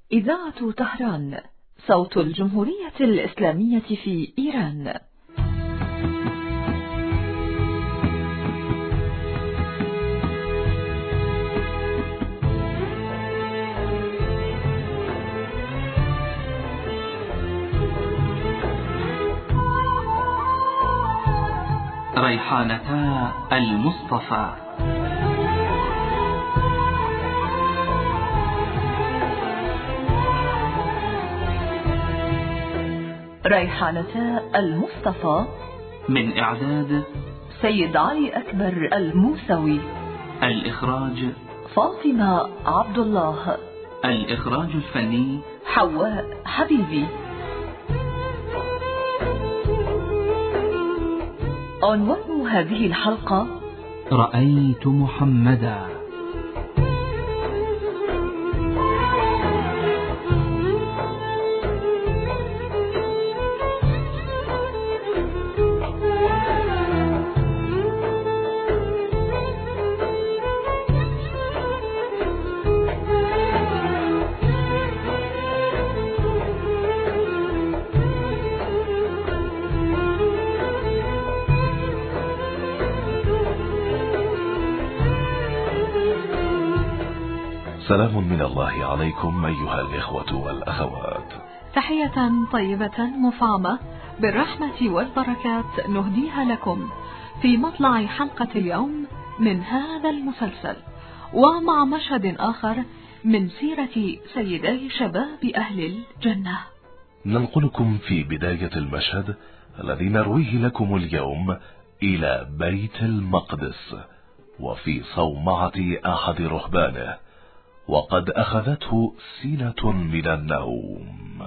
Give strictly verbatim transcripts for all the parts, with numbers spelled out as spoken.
إذاعة طهران، صوت الجمهورية الإسلامية في إيران. ريحانتا المصطفى. ريحانتا المصطفى، من إعداد سيد علي أكبر الموسوي. الإخراج فاطمة عبد الله. الإخراج الفني حواء حبيبي. عنوان هذه الحلقة: رأيت محمدا. سلام من الله عليكم أيها الإخوة والأخوات. تحية طيبة مفعمة بالرحمة والبركات نهديها لكم في مطلع حلقة اليوم من هذا المسلسل، ومع مشهد آخر من سيرة سيدي شباب أهل الجنة. ننقلكم في بداية المشهد الذي نرويه لكم اليوم إلى بيت المقدس، وفي صومعة أحد رهبانه، وقد أخذته سنة من النوم.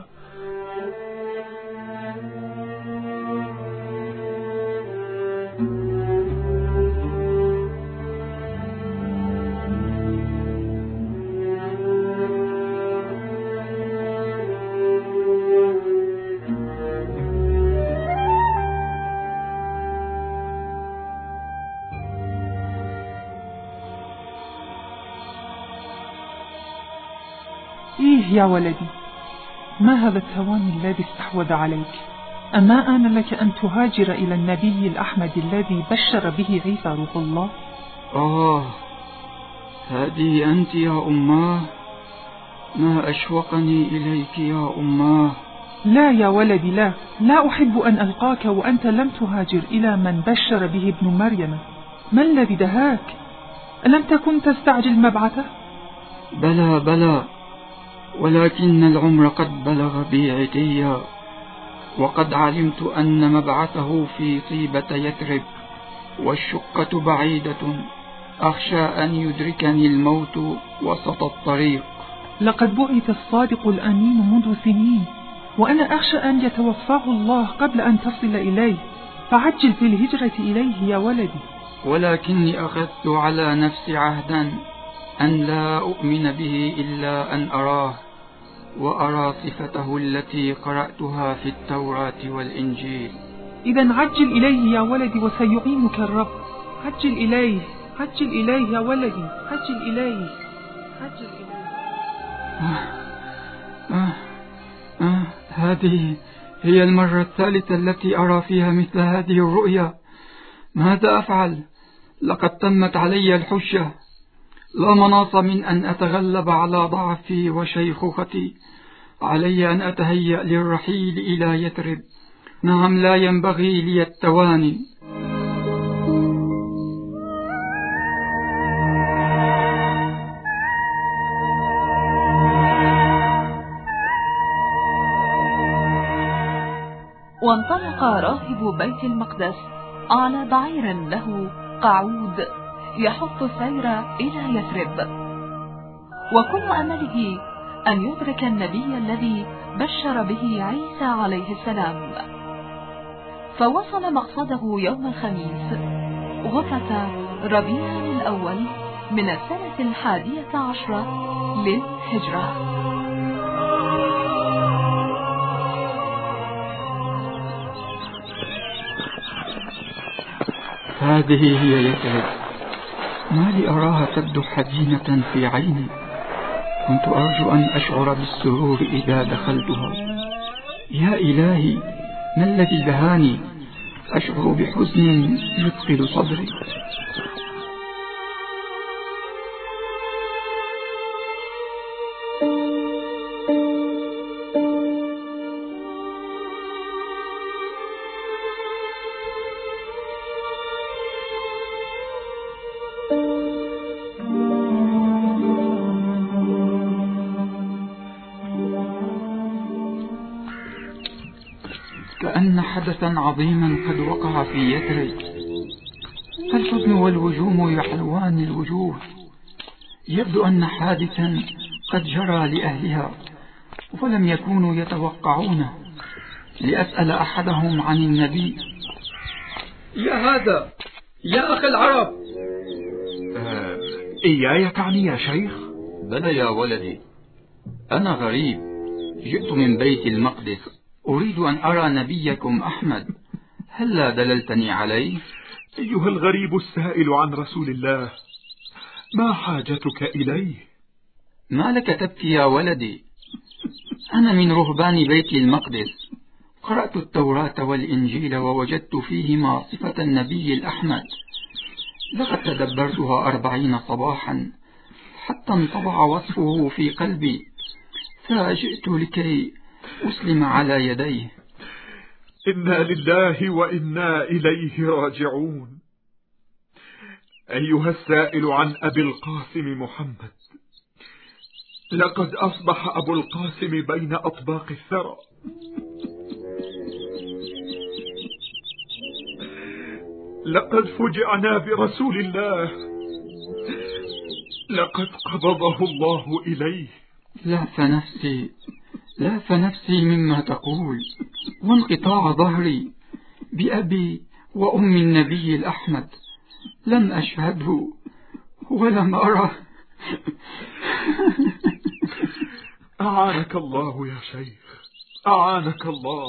إيه يا ولدي، ما هذا التواني الذي استحوذ عليك؟ أما آن لك أن تهاجر إلى النبي الأحمد الذي بشر به عيسى روح الله؟ آه، هذه أنت يا أماه، ما أشوقني إليك يا أماه. لا يا ولدي، لا لا أحب أن ألقاك وأنت لم تهاجر إلى من بشر به ابن مريم. ما الذي دهاك؟ ألم تكن تستعجل مبعثه؟ بلى بلى، ولكن العمر قد بلغ بي عتيا، وقد علمت أن مبعثه في طيبة يثرب، والشقة بعيدة، أخشى أن يدركني الموت وسط الطريق. لقد بعث الصادق الأمين منذ سنين، وأنا أخشى أن يتوفاه الله قبل أن تصل إليه، فعجل في الهجرة إليه يا ولدي. ولكني أخذت على نفسي عهدا أن لا أؤمن به إلا أن أراه، وأرى صفته التي قرأتها في التوراة والإنجيل. إذا عجل إليه يا ولدي وسيعينك الرب. عجل إليه، عجل إليه يا ولدي، عجل إليه، عجل إليه. آه آه آه هذه هي المرة الثالثة التي أرى فيها مثل هذه الرؤيا. ماذا أفعل؟ لقد تمت علي الحجة، لا مناص من أن أتغلب على ضعفي وشيخوختي. علي أن أتهيأ للرحيل إلى يثرب. نعم، لا ينبغي لي التواني. وانطلق راهب بيت المقدس على بعير له قعود يحط السير إلى يثرب، وكل أمله أن يدرك النبي الذي بشر به عيسى عليه السلام. فوصل مقصده يوم الخميس غفة ربيع الأول من السنة الحادية عشرة للهجرة. هذه هي يثرب، ما لي أراها تبدو حزينة في عيني. كنت أرجو أن أشعر بالسرور إذا دخلتها. يا إلهي، ما الذي دهاني؟ أشعر بحزن يثقل صدري. كأن حدثا عظيما قد وقع في يثرب، فالحزن والوجوم يحلوان الوجوه. يبدو أن حادثا قد جرى لأهلها ولم يكونوا يتوقعونه. لأسأل أحدهم عن النبي. يا هذا، يا أخي العرب. آه إياي تعني يا شيخ؟ بلى يا ولدي، أنا غريب، جئت من بيت المقدس، أريد أن أرى نبيكم أحمد، هلا دللتني عليه؟ أيها الغريب السائل عن رسول الله، ما حاجتك إليه؟ ما لك تبكي يا ولدي؟ أنا من رهبان بيت المقدس، قرأت التوراة والإنجيل ووجدت فيهما صفة النبي الأحمد. لقد تدبرتها أربعين صباحا حتى انطبع وصفه في قلبي، فجئت لكي أسلم على يديه. إنا لله وإنا إليه راجعون. أيها السائل عن أبي القاسم محمد، لقد أصبح أبو القاسم بين أطباق الثرى. لقد فجعنا برسول الله، لقد قبضه الله إليه. لا فنفسي، لا فنفسي مما تقول، وانقطاع ظهري بأبي وأم النبي الأحمد، لم أشهده ولم أره. أعانك الله يا شيخ، أعانك الله.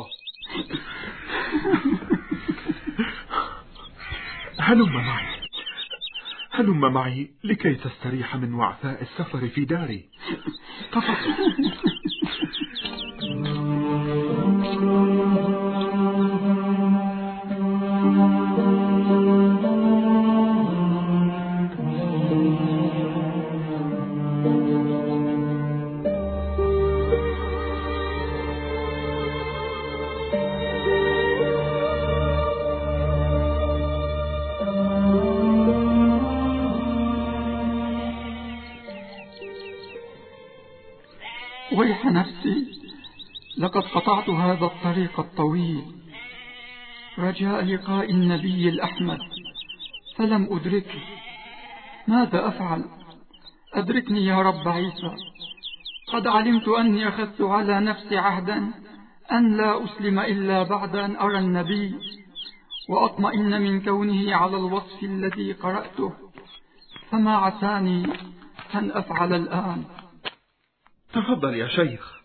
هلم معي، هلم معي لكي تستريح من وعثاء السفر في داري. تفضل. ويح نفسي، لقد قطعت هذا الطريق الطويل رجاء لقاء النبي الأحمد فلم أدركه. ماذا أفعل؟ أدركني يا رب عيسى، قد علمت أني أخذت على نفسي عهدا أن لا أسلم إلا بعد أن أرى النبي وأطمئن من كونه على الوصف الذي قرأته، فما عساني أن أفعل الآن. تفضل يا شيخ،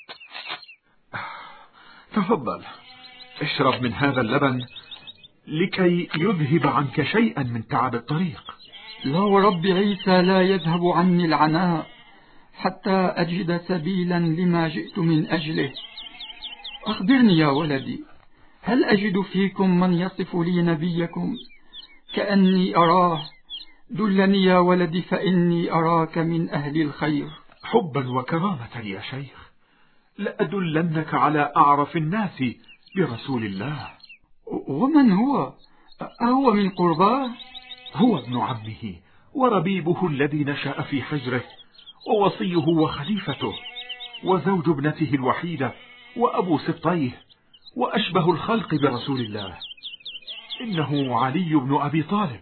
تفضل اشرب من هذا اللبن لكي يذهب عنك شيئا من تعب الطريق. لا ورب عيسى، لا يذهب عني العناء حتى أجد سبيلا لما جئت من أجله. أخبرني يا ولدي، هل أجد فيكم من يصف لي نبيكم كأني أراه؟ دلني يا ولدي، فإني أراك من أهل الخير. حبا وكرامة يا شيخ، لأدلنك على أعرف الناس برسول الله. ومن هو؟ أهو من قرباه؟ هو ابن عمه وربيبه الذي نشأ في حجره، ووصيه وخليفته، وزوج ابنته الوحيدة، وأبو سبطيه، وأشبه الخلق برسول الله. إنه علي بن أبي طالب.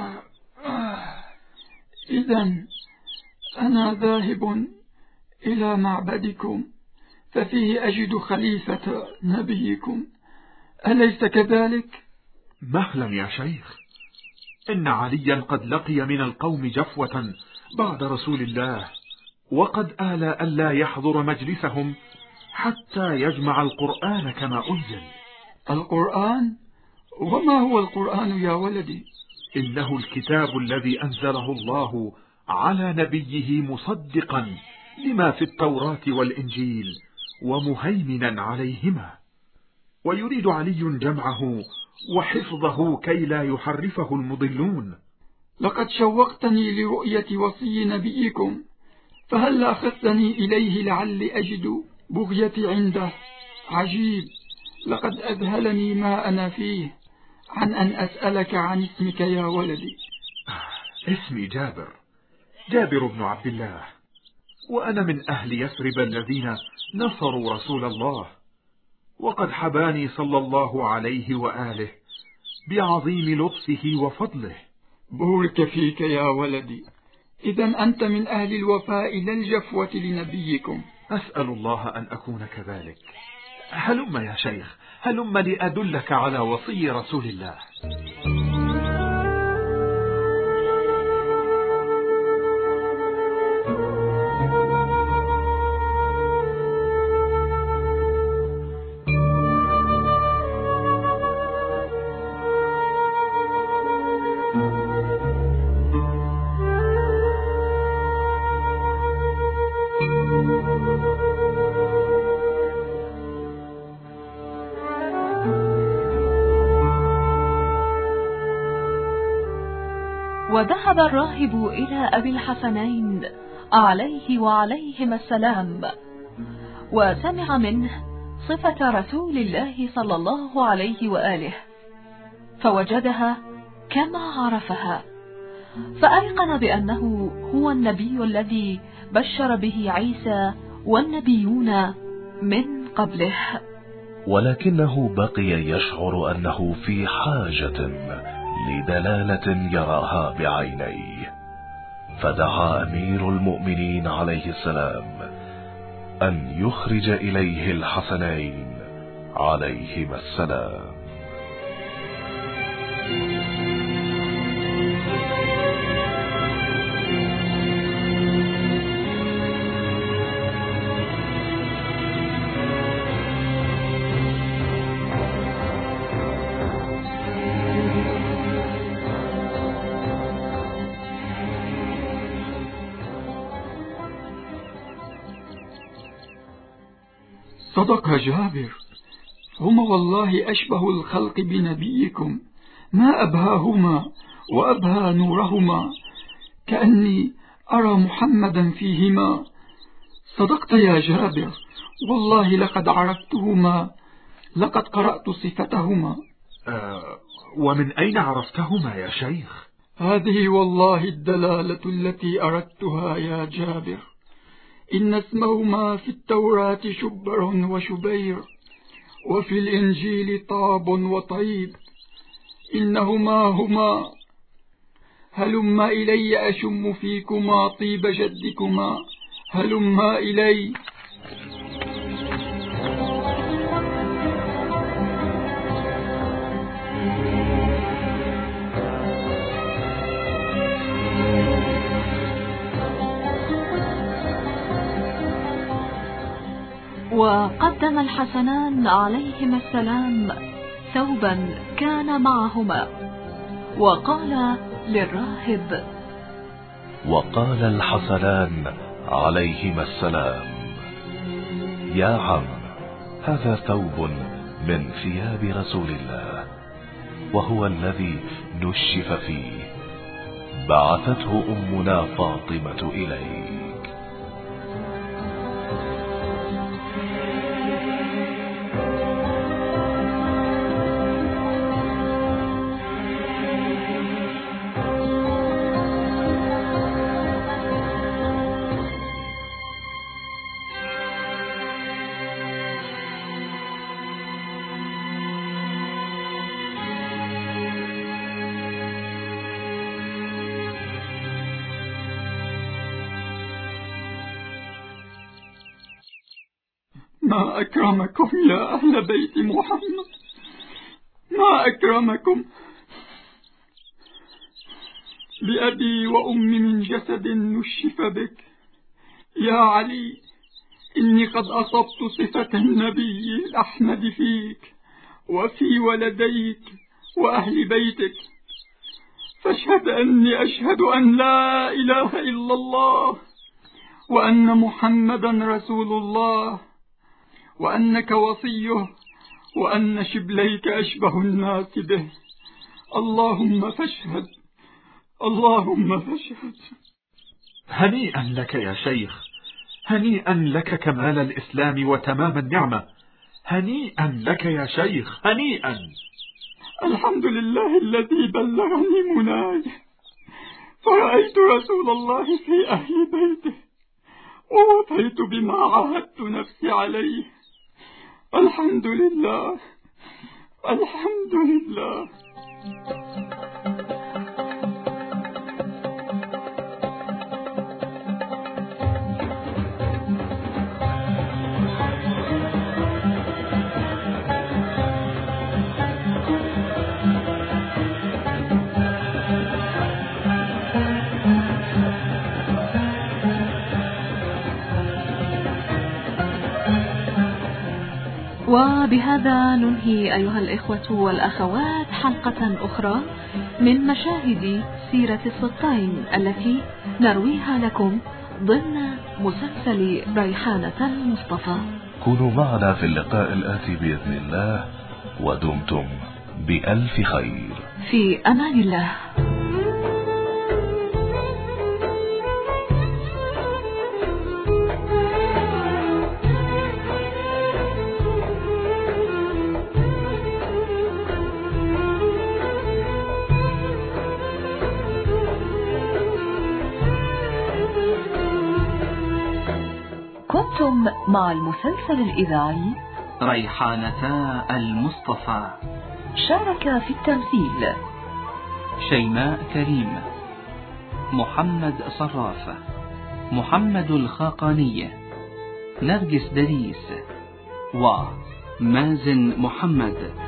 إذن أنا ذاهب إلى معبدكم، ففيه أجد خليفة نبيكم، أليس كذلك؟ مهلا يا شيخ، إن عليا قد لقي من القوم جفوة بعد رسول الله، وقد آل ألا يحضر مجلسهم حتى يجمع القرآن كما أنزل. القرآن؟ وما هو القرآن يا ولدي؟ إنه الكتاب الذي أنزله الله على نبيه مصدقا لما في التوراة والإنجيل ومهيمنا عليهما، ويريد علي جمعه وحفظه كي لا يحرفه المضلون. لقد شوقتني لرؤية وصي نبيكم، فهل أخذتني إليه لعلي أجد بغيتي عنده؟ عجيب، لقد أذهلني ما أنا فيه عن أن أسألك عن اسمك يا ولدي. اسمي جابر، جابر بن عبد الله، وأنا من أهل يثرب الذين نصروا رسول الله، وقد حباني صلى الله عليه وآله بعظيم لطفه وفضله. بورك فيك يا ولدي، إذن أنت من أهل الوفاء لا الجفوة لنبيكم. أسأل الله أن أكون كذلك. هلم يا شيخ، هلم لأدلك على وصي رسول الله. وذهب الراهب إلى أبي الحسنين عليه وعليهما السلام، وسمع منه صفة رسول الله صلى الله عليه وآله، فوجدها كما عرفها، فأيقن بأنه هو النبي الذي بشر به عيسى والنبيون من قبله. ولكنه بقي يشعر أنه في حاجة لدلالة يراها بعينيه، فدعا أمير المؤمنين عليه السلام أن يخرج إليه الحسنين عليهما السلام. صدق جابر، هما والله أشبه الخلق بنبيكم، ما أبهاهما وأبهى نورهما، كأني أرى محمدا فيهما. صدقت يا جابر، والله لقد عرفتهما، لقد قرأت صفتهما. أه ومن أين عرفتهما يا شيخ؟ هذه والله الدلالة التي أردتها يا جابر. إن اسمهما في التوراة شبر وشبير، وفي الإنجيل طاب وطيب، إنهما هما. هلما إلي أشم فيكما طيب جدكما، هلما إلي. وقدم الحسنان عليهما السلام ثوبا كان معهما، وقال للراهب: وقال الحسنان عليهما السلام: يا عم، هذا ثوب من ثياب رسول الله، وهو الذي نشف فيه، بعثته أمنا فاطمة إليك. ما أكرمكم يا أهل بيت محمد، ما أكرمكم بأبي وأمي من جسد نشف بك. يا علي، إني قد أصبت صفة النبي الأحمد فيك وفي ولديك وأهل بيتك، فاشهد أني أشهد أن لا إله إلا الله وأن محمدا رسول الله، وأنك وصيه، وأن شبليك أشبه الناس به. اللهم فاشهد، اللهم فاشهد. هنيئا لك يا شيخ، هنيئا لك كمال الإسلام وتمام النعمة، هنيئا لك يا شيخ، هنيئا. الحمد لله الذي بلغني مناي، فرأيت رسول الله في أهل بيته، ووفيت بما عاهدت نفسي عليه. الحمد لله، الحمد لله. وبهذا ننهي أيها الإخوة والأخوات حلقة أخرى من مشاهد سيرة السبطين التي نرويها لكم ضمن مسلسل ريحانة المصطفى. كونوا معنا في اللقاء الآتي بإذن الله، ودمتم بألف خير. في أمان الله. كنتم مع المسلسل الإذاعي ريحانة المصطفى. شارك في التمثيل شيماء كريم، محمد صراف، محمد الخاقاني، نرجس دريس، ومازن محمد.